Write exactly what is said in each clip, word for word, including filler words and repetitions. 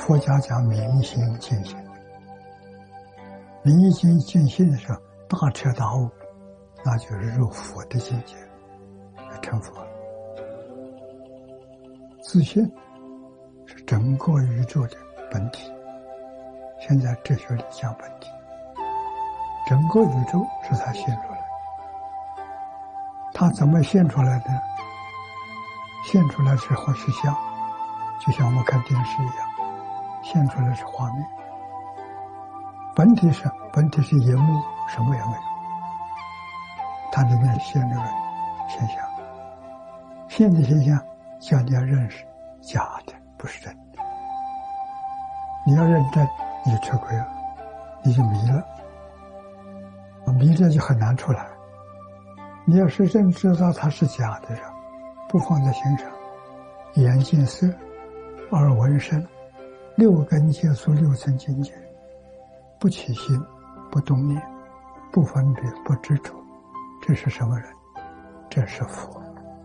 佛家讲明心见性，明心见性的时候，大彻大悟，那就是入佛的境界，成佛了。自信是整个宇宙的本体，现在哲学里讲本体，整个宇宙是他现出来的。他怎么现出来的？现出来是画是像，就像我们看电视一样，现出来是画面。本体是本体是荧幕，什么也没有，它里面现这个现象，现的现象叫你要认识假的，不是真的。你要认真，你就吃亏了，你就迷了，迷了就很难出来。你要是认知到它是假的时候，不放在心上，眼见色，耳闻声，六根接触六层境界，不起心，不动念，不分别，不执着，这是什么人？这是佛。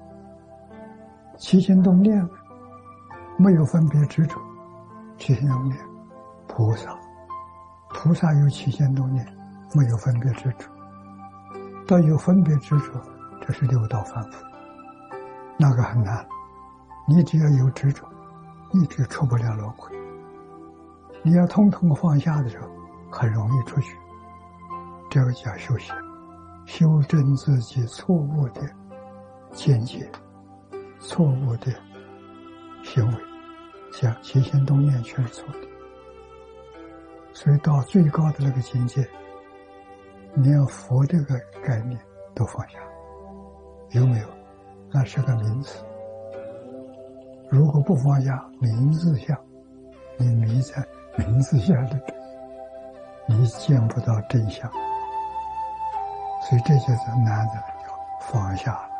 起心动念没有分别执着，起心动念，菩萨，菩萨有起心动念，没有分别执着。到有分别执着，这是六道凡夫，那个很难。你只要有执着，一直出不了轮回。你要通通放下的时候，很容易出去。这个叫修行，修正自己错误的见解，错误的行为，像起心动念全是错的。所以到最高的那个境界，连佛这个概念都放下，有没有？那是个名词。如果不放下名字相，你迷在名字下的，你见不到真相。所以这就是难的叫放下了。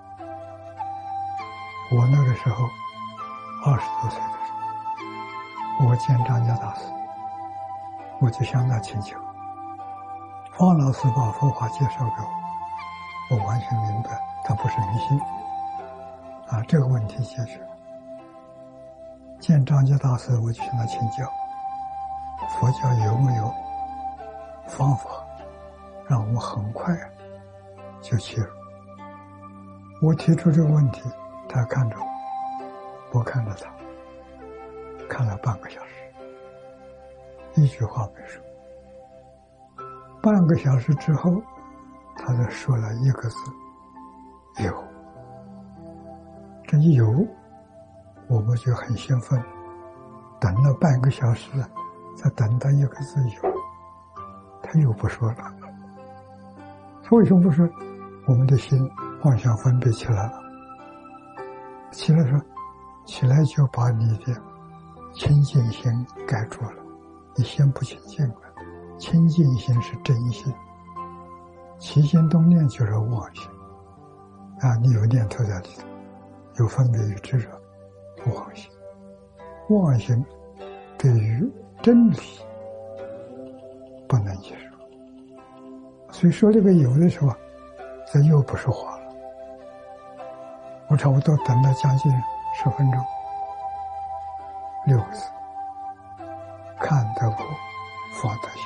我那个时候二十多岁的时候，我见张家大师，我就向他请求，方老师把佛法介绍给我，我完全明白他不是迷信啊，这个问题解决了。见张家大师，我就向他请教，佛教有没有方法让我们很快就切入？我提出这个问题，他看着我，我看着他，看了半个小时，一句话没说。半个小时之后，他才说了一个字：有。这一有，我们就很兴奋，等了半个小时，才等到一个字有，他又不说了。他为什么不说？我们的心妄想分别起来了，起来说，起来就把你的清净心盖住了，你心不清净了。清净心是真心，起心动念就是妄心啊！你有念头在里头，有分别与执着，妄心。妄心对于真理不能接受，所以说这个有的时候，这又不说话了。我差不多等了将近十分钟，六个字：看得破，放得下。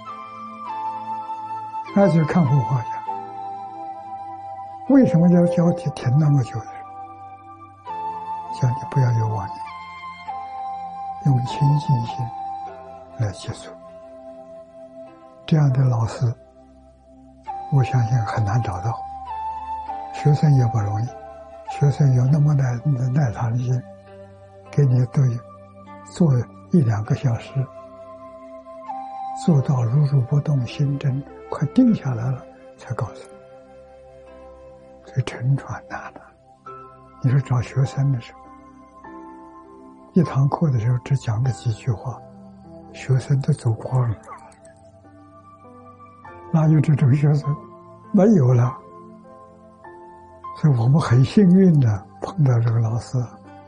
那就看破放下。为什么要教你停那么久的？叫你不要有妄念，用清净心来接触。这样的老师，我相信很难找到，学生也不容易。学生有那么耐耐他的心，给你都做一两个小时，做到如如不动，心真快定下来了，才告诉你。所以沉船难了。你说找学生的时候，一堂课的时候只讲了几句话，学生都走光了。哪有这种学生？没有了。所以我们很幸运的碰到这个老师。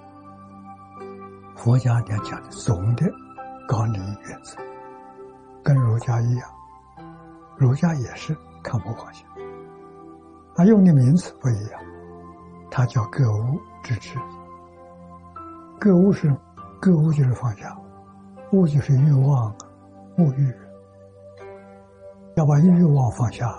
佛家讲讲的总的纲领原则，跟儒家一样，儒家也是看破放下，他用的名词不一样，他叫格物致知。格物是格物就是放下， 物就是欲望，物欲，要把欲望放下。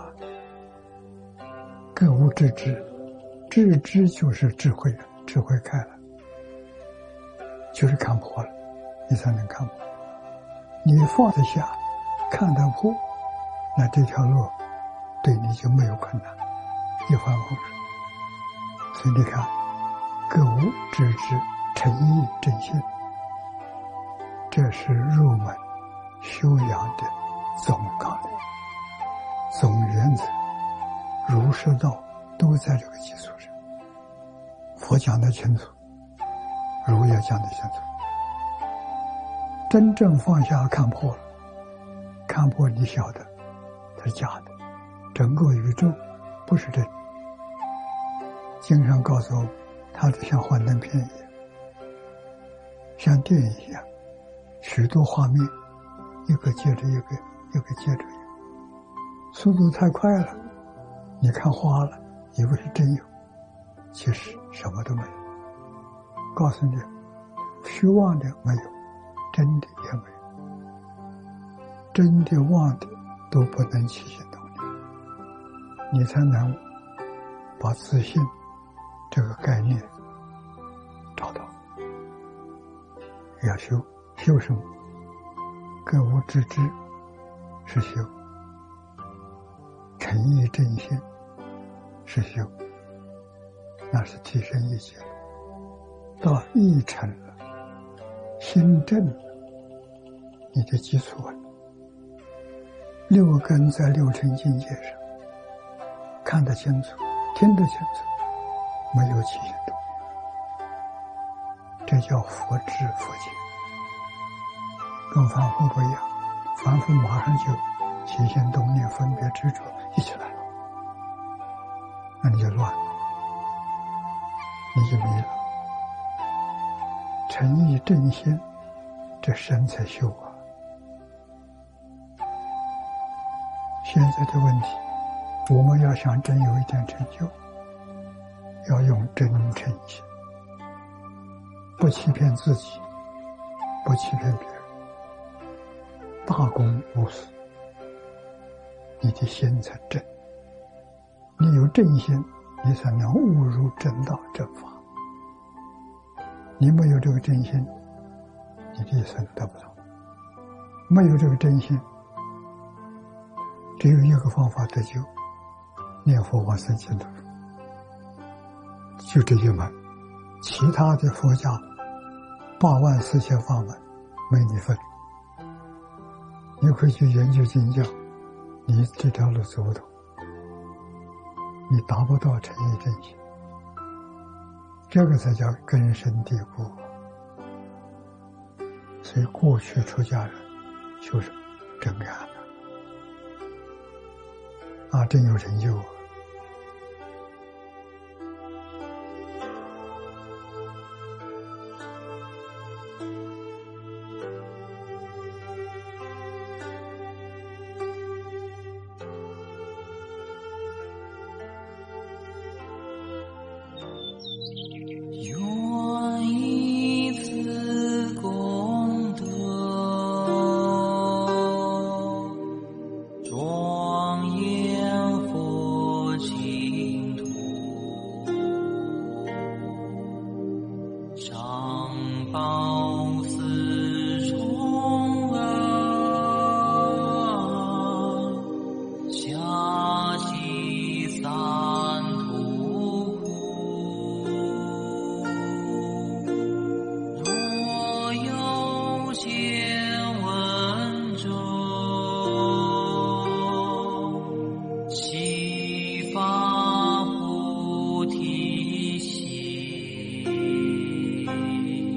更无致知，致知就是智慧，智慧开了，就是看破了，你才能看破。你放得下，看得破，那这条路对你就没有困难，一帆风顺。所以你看，各无致知，诚意正心，这是入门修养的总纲领、总原则。儒释道都在这个基础上。佛讲得清楚，儒也讲得清楚。真正放下看破了，看破你晓得它是假的，整个宇宙不是真。经上告诉我，它就像幻灯片一样，像电影一样，许多画面一个接着一个，一个接着一个，速度太快了，你看花了以为是真有，其实什么都没有。告诉你，虚妄的没有，真的也没有，真的妄的都不能起心动念，你才能把自信这个概念找到。要修，修什么？各无致知是修，诚意正心是修，那是提升一切了。到意诚了，心正了，你的基础稳了。六根在六尘境界上看得清楚，听得清楚，没有起心动念，这叫佛知佛见。跟凡夫不一样，凡夫马上就起心动念、分别执着一起来了，那你就乱了，你就迷了。诚意正心，这身才修啊。现在的问题，我们要想真有一点成就，要用真诚心，不欺骗自己，不欺骗别人，大公无私，你的心才正。你有正心，你才能悟入正道正法。你没有这个真心，你的一生得不到。没有这个真心，只有一个方法得救，念佛往生净土，就这一门。其他的佛家八万四千法门没你份。你回去研究经教，你这条路走不通，你达不到诚意正心，这个才叫根深蒂固。所以过去出家人修什么？真干了啊，真有成就啊。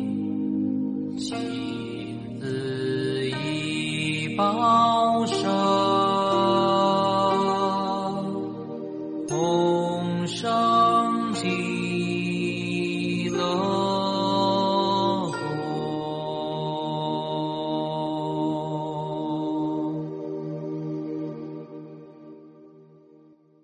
保守